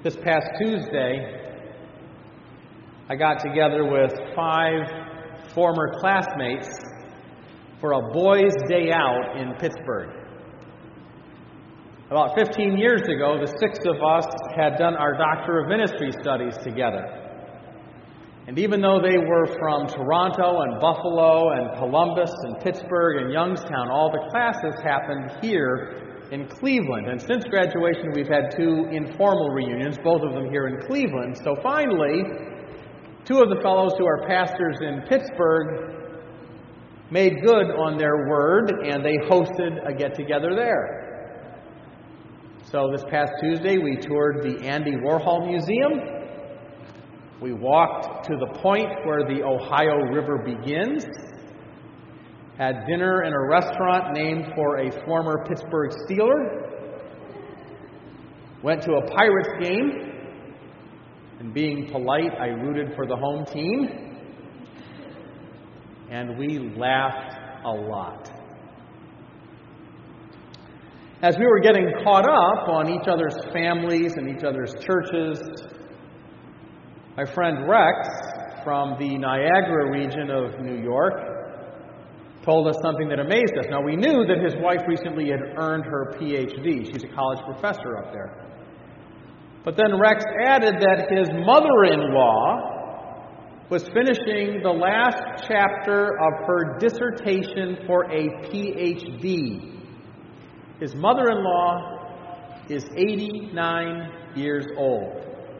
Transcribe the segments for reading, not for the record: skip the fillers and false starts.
This past Tuesday, I got together with 5 former classmates for a boys' day out in Pittsburgh. About 15 years ago, the 6 of us had done our Doctor of Ministry studies together. And even though they were from Toronto and Buffalo and Columbus and Pittsburgh and Youngstown, all the classes happened here in Cleveland. And since graduation, we've had 2 informal reunions, both of them here in Cleveland. So finally, 2 of the fellows who are pastors in Pittsburgh made good on their word, and they hosted a get-together there. So this past Tuesday, we toured the Andy Warhol Museum. We walked to the point where the Ohio River begins, had dinner in a restaurant named for a former Pittsburgh Steeler, went to a Pirates game, and being polite, I rooted for the home team, and we laughed a lot. As we were getting caught up on each other's families and each other's churches, my friend Rex from the Niagara region of New York told us something that amazed us. Now, we knew that his wife recently had earned her PhD. She's a college professor up there. But then Rex added that his mother-in-law was finishing the last chapter of her dissertation for a PhD. His mother-in-law is 89 years old.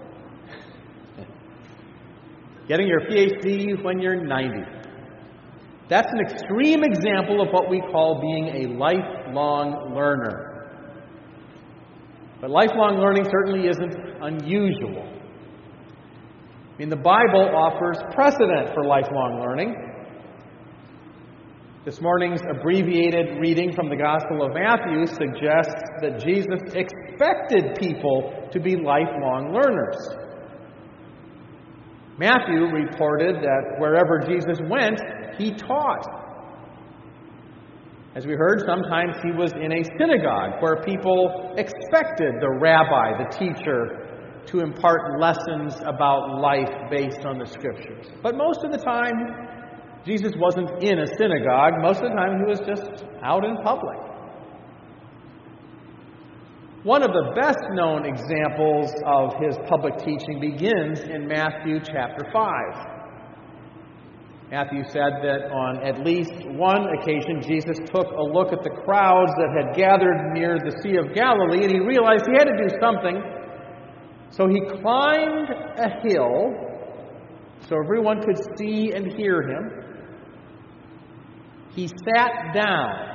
Getting your PhD when you're 90. That's an extreme example of what we call being a lifelong learner. But lifelong learning certainly isn't unusual. I mean, the Bible offers precedent for lifelong learning. This morning's abbreviated reading from the Gospel of Matthew suggests that Jesus expected people to be lifelong learners. Matthew reported that wherever Jesus went, he taught. As we heard, sometimes he was in a synagogue where people expected the rabbi, the teacher, to impart lessons about life based on the Scriptures. But most of the time, Jesus wasn't in a synagogue. Most of the time, he was just out in public. One of the best-known examples of his public teaching begins in Matthew chapter 5. Matthew said that on at least one occasion, Jesus took a look at the crowds that had gathered near the Sea of Galilee, and he realized he had to do something. So he climbed a hill so everyone could see and hear him. He sat down.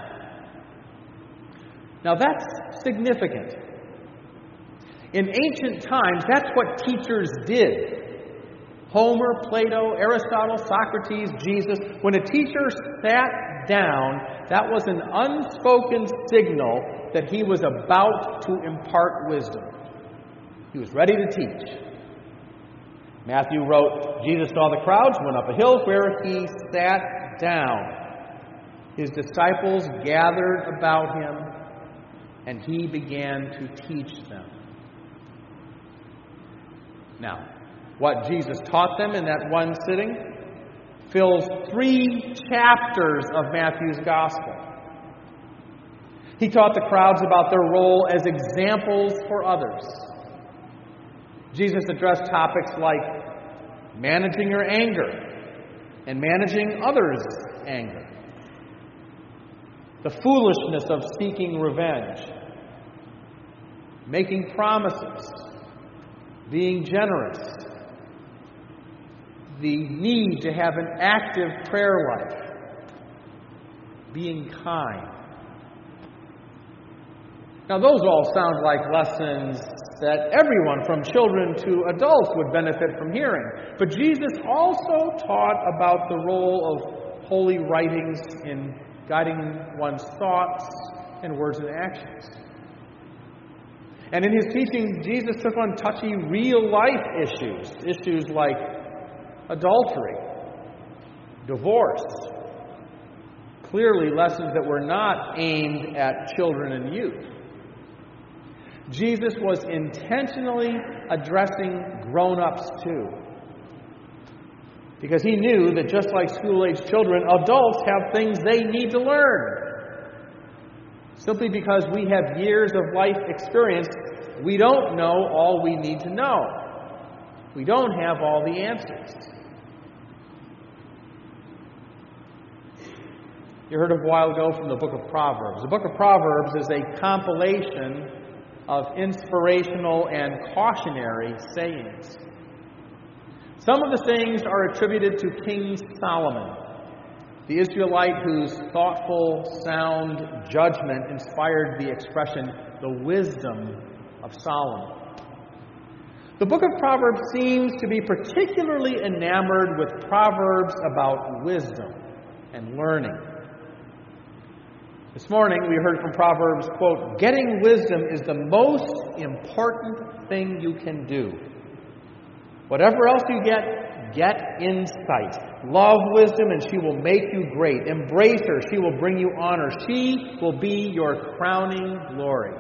Now that's significant. In ancient times, that's what teachers did. Homer, Plato, Aristotle, Socrates, Jesus. When a teacher sat down, that was an unspoken signal that he was about to impart wisdom. He was ready to teach. Matthew wrote, Jesus saw the crowds, went up a hill where he sat down. His disciples gathered about him, and he began to teach them. Now, what Jesus taught them in that one sitting fills 3 chapters of Matthew's Gospel. He taught the crowds about their role as examples for others. Jesus addressed topics like managing your anger and managing others' anger, the foolishness of seeking revenge, making promises, being generous, the need to have an active prayer life, being kind. Now, those all sound like lessons that everyone from children to adults would benefit from hearing. But Jesus also taught about the role of holy writings in guiding one's thoughts and words and actions. And in his teaching, Jesus took on touchy real-life issues like adultery, divorce, clearly lessons that were not aimed at children and youth. Jesus was intentionally addressing grown-ups too. Because he knew that just like school-age children, adults have things they need to learn. Simply because we have years of life experience, we don't know all we need to know. We don't have all the answers. You heard a while ago from the book of Proverbs. The book of Proverbs is a compilation of inspirational and cautionary sayings. Some of the sayings are attributed to King Solomon, the Israelite whose thoughtful, sound judgment inspired the expression, the wisdom of Solomon. The book of Proverbs seems to be particularly enamored with proverbs about wisdom and learning. This morning we heard from Proverbs, quote, "Getting wisdom is the most important thing you can do. Whatever else you get insight. Love wisdom and she will make you great. Embrace her, she will bring you honor. She will be your crowning glory."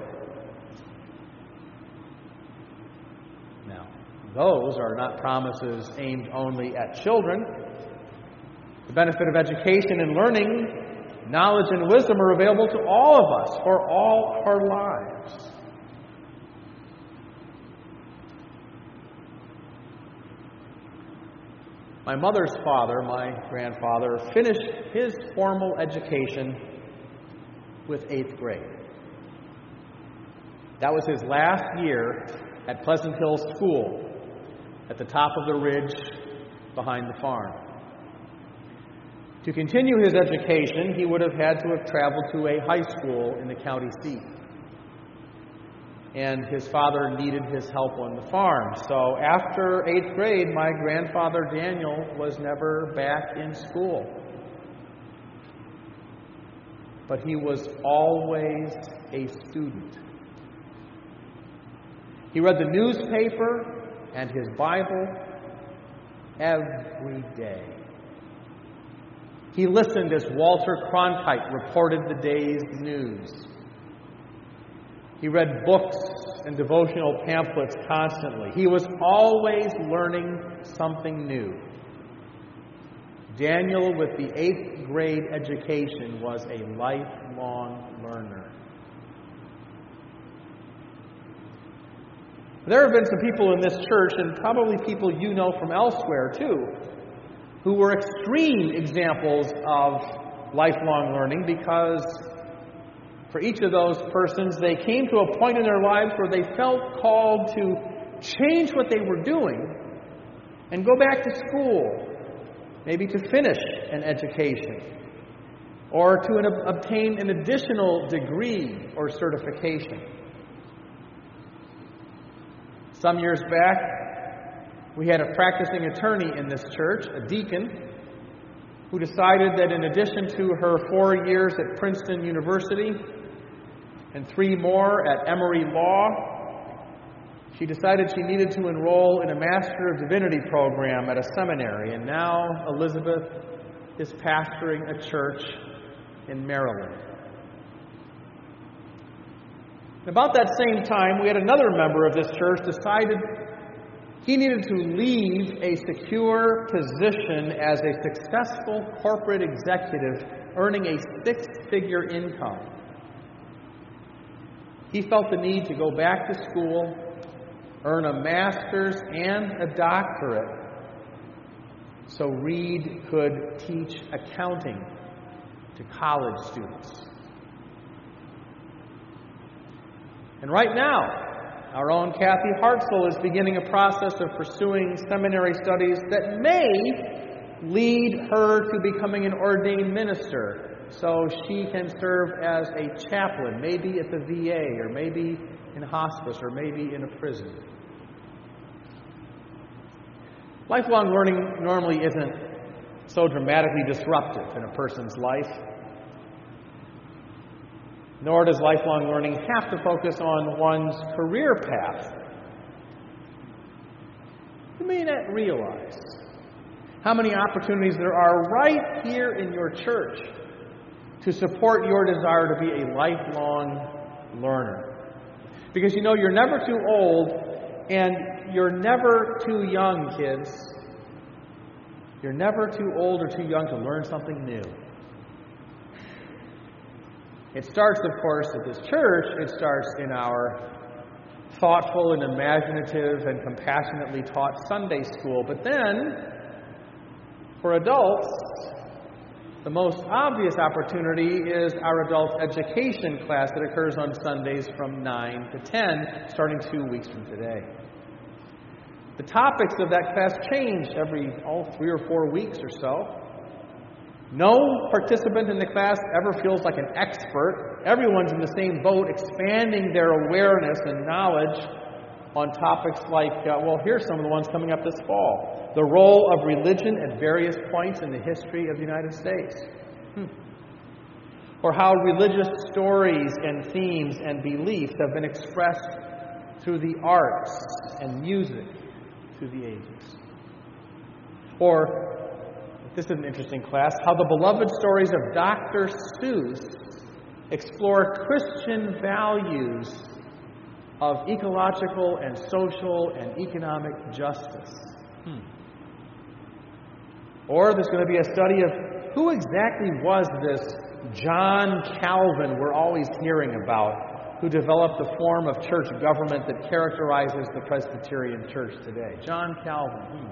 Now, those are not promises aimed only at children. The benefit of education and learning, knowledge and wisdom are available to all of us for all our lives. My mother's father, my grandfather, finished his formal education with 8th grade. That was his last year at Pleasant Hill School at the top of the ridge behind the farm. To continue his education, he would have had to have traveled to a high school in the county seat. And his father needed his help on the farm. So after 8th grade, my grandfather Daniel was never back in school. But he was always a student. He read the newspaper and his Bible every day. He listened as Walter Cronkite reported the day's news. He read books and devotional pamphlets constantly. He was always learning something new. Daniel, with the 8th grade education, was a lifelong learner. There have been some people in this church, and probably people you know from elsewhere too, who were extreme examples of lifelong learning because for each of those persons, they came to a point in their lives where they felt called to change what they were doing and go back to school, maybe to finish an education or to obtain an additional degree or certification. Some years back, we had a practicing attorney in this church, a deacon, who decided that in addition to her 4 years at Princeton University and 3 more at Emory Law, she decided she needed to enroll in a Master of Divinity program at a seminary. And now Elizabeth is pastoring a church in Maryland. About that same time, we had another member of this church decided he needed to leave a secure position as a successful corporate executive earning a 6-figure income. He felt the need to go back to school, earn a master's and a doctorate, so Reed could teach accounting to college students. And right now, our own Kathy Hartzell is beginning a process of pursuing seminary studies that may lead her to becoming an ordained minister so she can serve as a chaplain, maybe at the VA, or maybe in hospice, or maybe in a prison. Lifelong learning normally isn't so dramatically disruptive in a person's life. Nor does lifelong learning have to focus on one's career path. You may not realize how many opportunities there are right here in your church to support your desire to be a lifelong learner. Because you're never too old and you're never too young, kids. You're never too old or too young to learn something new. It starts, of course, at this church. It starts in our thoughtful and imaginative and compassionately taught Sunday school. But then, for adults, the most obvious opportunity is our adult education class that occurs on Sundays from 9 to 10, starting 2 weeks from today. The topics of that class change every 3 or 4 weeks or so. No participant in the class ever feels like an expert. Everyone's in the same boat, expanding their awareness and knowledge on topics like, here's some of the ones coming up this fall. The role of religion at various points in the history of the United States. Or how religious stories and themes and beliefs have been expressed through the arts and music through the ages. Or, this is an interesting class, how the beloved stories of Dr. Seuss explore Christian values of ecological and social and economic justice. Or there's going to be a study of who exactly was this John Calvin we're always hearing about, who developed the form of church government that characterizes the Presbyterian Church today. John Calvin.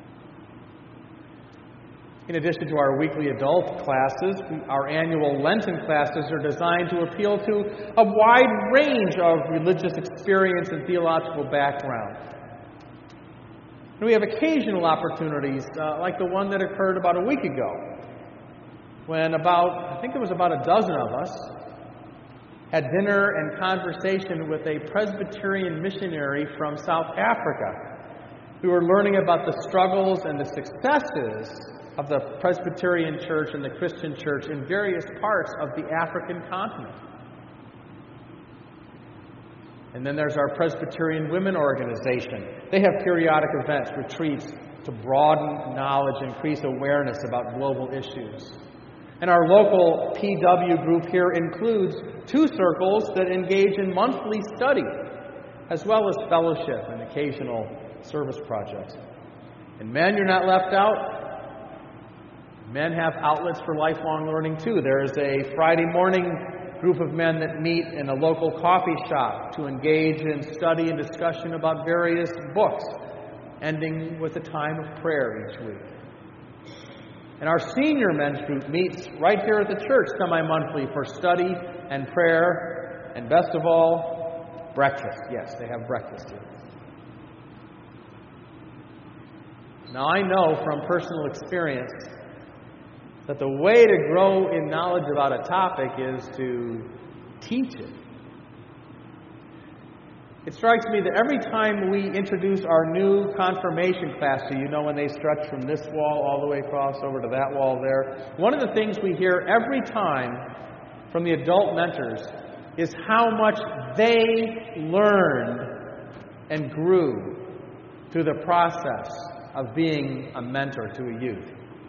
In addition to our weekly adult classes, our annual Lenten classes are designed to appeal to a wide range of religious experience and theological background. And we have occasional opportunities, like the one that occurred about a week ago, when I think it was about a dozen of us, had dinner and conversation with a Presbyterian missionary from South Africa. We were learning about the struggles and the successes of the Presbyterian Church and the Christian Church in various parts of the African continent. And then there's our Presbyterian Women Organization. They have periodic events, retreats, to broaden knowledge, increase awareness about global issues. And our local PW group here includes 2 circles that engage in monthly study, as well as fellowship and occasional service projects. And men, you're not left out. Men have outlets for lifelong learning too. There's a Friday morning group of men that meet in a local coffee shop to engage in study and discussion about various books, ending with a time of prayer each week. And our senior men's group meets right here at the church semi-monthly for study and prayer, and best of all, breakfast. Yes, they have breakfast here. Now, I know from personal experience that the way to grow in knowledge about a topic is to teach it. It strikes me that every time we introduce our new confirmation class to when they stretch from this wall all the way across over to that wall there, one of the things we hear every time from the adult mentors is how much they learned and grew through the process of being a mentor to a youth.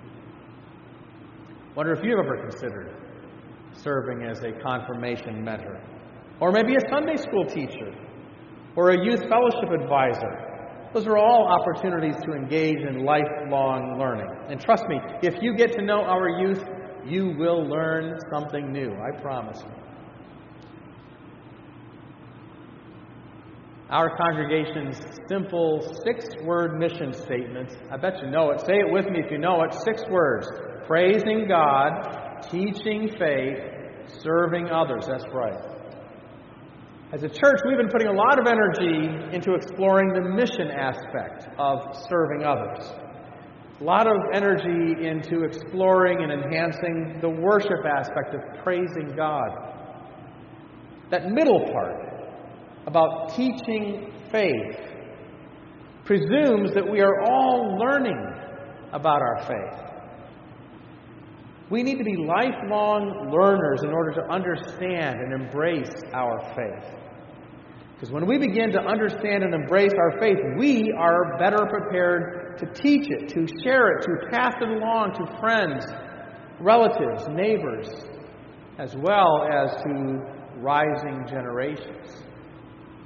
Wonder if you've ever considered serving as a confirmation mentor, or maybe a Sunday school teacher, or a youth fellowship advisor. Those are all opportunities to engage in lifelong learning. And trust me, if you get to know our youth, you will learn something new, I promise you. Our congregation's simple 6-word mission statement, I bet you know it. Say it with me if you know it. 6 words. Praising God, teaching faith, serving others. That's right. As a church, we've been putting a lot of energy into exploring the mission aspect of serving others. A lot of energy into exploring and enhancing the worship aspect of praising God. That middle part, about teaching faith, presumes that we are all learning about our faith. We need to be lifelong learners in order to understand and embrace our faith. Because when we begin to understand and embrace our faith, we are better prepared to teach it, to share it, to pass it along to friends, relatives, neighbors, as well as to rising generations.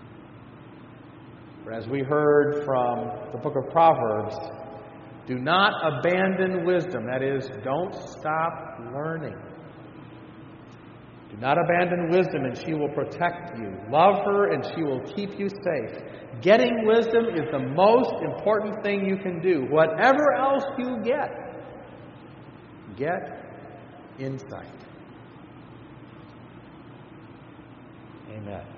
For as we heard from the book of Proverbs, do not abandon wisdom. That is, don't stop learning. Do not abandon wisdom, and she will protect you. Love her, and she will keep you safe. Getting wisdom is the most important thing you can do. Whatever else you get insight. Amen.